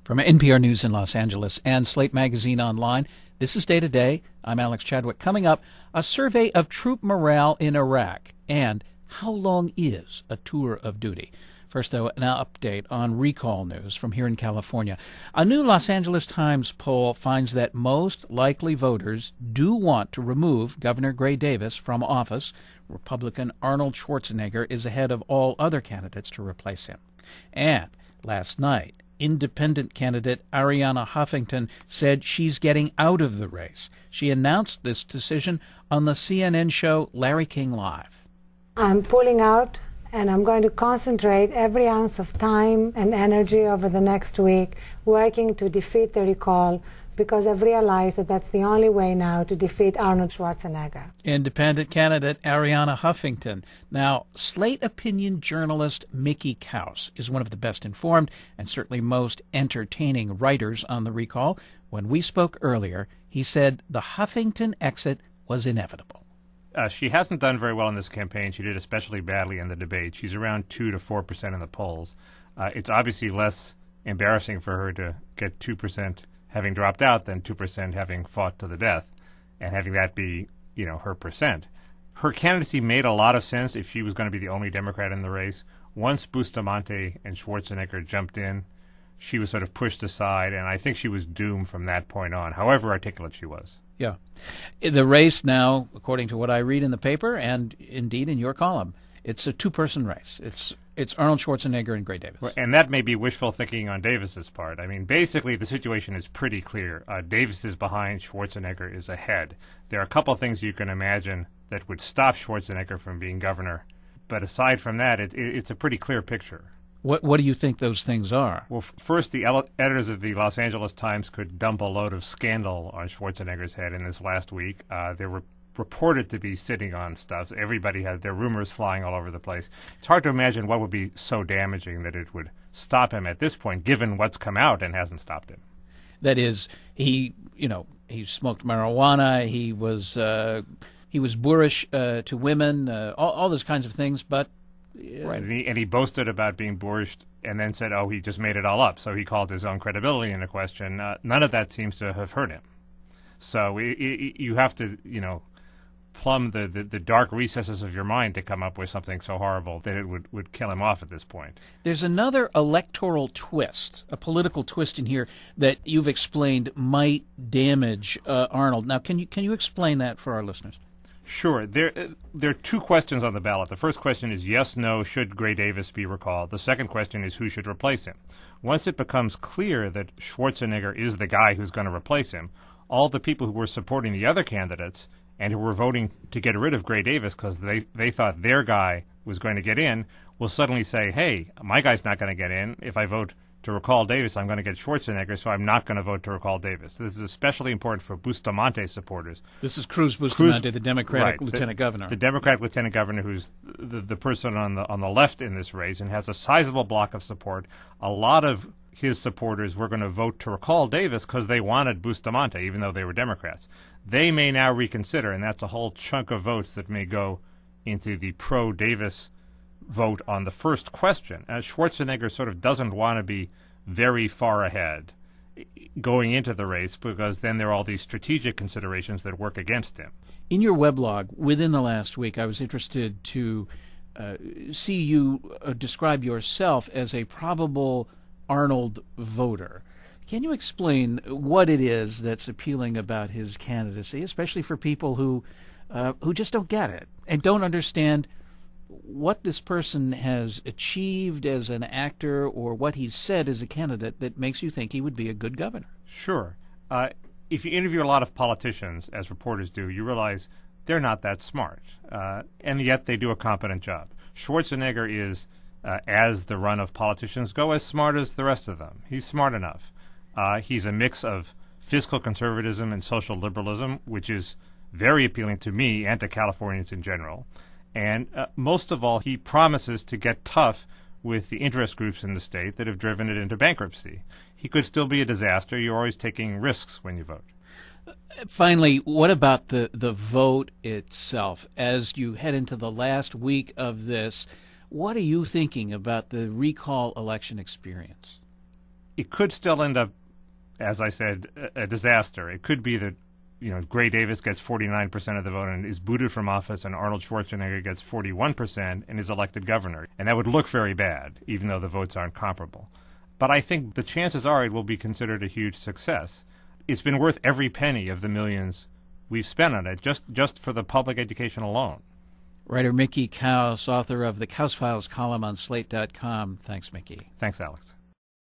From NPR News in Los Angeles and Slate Magazine Online, this is Day to Day. I'm Alex Chadwick. Coming up, a survey of troop morale in Iraq and how long is a tour of duty. First, though, an update on recall news from here in California. A new Los Angeles Times poll finds that most likely voters do want to remove Governor Gray Davis from office. Republican Arnold Schwarzenegger is ahead of all other candidates to replace him. And last night, independent candidate Arianna Huffington said she's getting out of the race. She announced this decision on the CNN show Larry King Live. I'm pulling out, and I'm going to concentrate every ounce of time and energy over the next week working to defeat the recall, because I've realized that that's the only way now to defeat Arnold Schwarzenegger. Independent candidate Arianna Huffington. Now, Slate opinion journalist Mickey Kaus is one of the best informed and certainly most entertaining writers on the recall. When we spoke earlier, he said the Huffington exit was inevitable. She hasn't done very well in this campaign. She did especially badly in the debate. She's around 2 to 4% in the polls. It's obviously less embarrassing for her to get 2% having dropped out than 2% having fought to the death, and having that be, her percent. Her candidacy made a lot of sense if she was going to be the only Democrat in the race. Once Bustamante and Schwarzenegger jumped in, she was sort of pushed aside, and I think she was doomed from that point on, however articulate she was. Yeah. The race now, according to what I read in the paper and indeed in your column, it's a two-person race. It's Arnold Schwarzenegger and Gray Davis. And that may be wishful thinking on Davis's part. I mean, basically the situation is pretty clear. Davis is behind, Schwarzenegger is ahead. There are a couple of things you can imagine that would stop Schwarzenegger from being governor. But aside from that, it's a pretty clear picture. What do you think those things are? Well, first, the editors of the Los Angeles Times could dump a load of scandal on Schwarzenegger's head in this last week. There were reported to be sitting on stuff. Everybody had their rumors flying all over the place. It's hard to imagine what would be so damaging that it would stop him at this point, given what's come out and hasn't stopped him. That is, he smoked marijuana. He was boorish to women. All those kinds of things. But right, and he boasted about being boorish, and then said, "Oh, he just made it all up." So he called his own credibility into question. None of that seems to have hurt him. So you have to, plumb the dark recesses of your mind to come up with something so horrible that it would kill him off at this point. There's another electoral twist, a political twist in here that you've explained might damage Arnold. Now, can you explain that for our listeners? Sure. There are two questions on the ballot. The first question is yes, no, should Gray Davis be recalled? The second question is who should replace him? Once it becomes clear that Schwarzenegger is the guy who's going to replace him, all the people who were supporting the other candidates and who were voting to get rid of Gray Davis because they thought their guy was going to get in will suddenly say, hey, my guy's not going to get in. If I vote to recall Davis, I'm going to get Schwarzenegger, so I'm not going to vote to recall Davis. This is especially important for Bustamante supporters. This is Cruz Bustamante, the Democratic lieutenant governor. The Democratic lieutenant governor, who's the person on the left in this race and has a sizable block of support. A lot of his supporters were going to vote to recall Davis because they wanted Bustamante, even though they were Democrats. They may now reconsider, and that's a whole chunk of votes that may go into the pro-Davis vote on the first question. Schwarzenegger sort of doesn't want to be very far ahead going into the race because then there are all these strategic considerations that work against him. In your weblog, within the last week, I was interested to see you describe yourself as a probable Arnold voter. Can you explain what it is that's appealing about his candidacy, especially for people who just don't get it and don't understand what this person has achieved as an actor or what he's said as a candidate that makes you think he would be a good governor? Sure. If you interview a lot of politicians, as reporters do, you realize they're not that smart, and yet they do a competent job. Schwarzenegger is, as the run of politicians go, as smart as the rest of them. He's smart enough. He's a mix of fiscal conservatism and social liberalism, which is very appealing to me and to Californians in general. And most of all, he promises to get tough with the interest groups in the state that have driven it into bankruptcy. He could still be a disaster. You're always taking risks when you vote. Finally, what about the vote itself? As you head into the last week of this, what are you thinking about the recall election experience? it could still end up, as I said, a disaster. It could be that Gray Davis gets 49% of the vote and is booted from office, and Arnold Schwarzenegger gets 41% and is elected governor. And that would look very bad, even though the votes aren't comparable. But I think the chances are it will be considered a huge success. It's been worth every penny of the millions we've spent on it, just for the public education alone. Writer Mickey Kaus, author of the Kaus Files column on Slate.com. Thanks, Mickey. Thanks, Alex.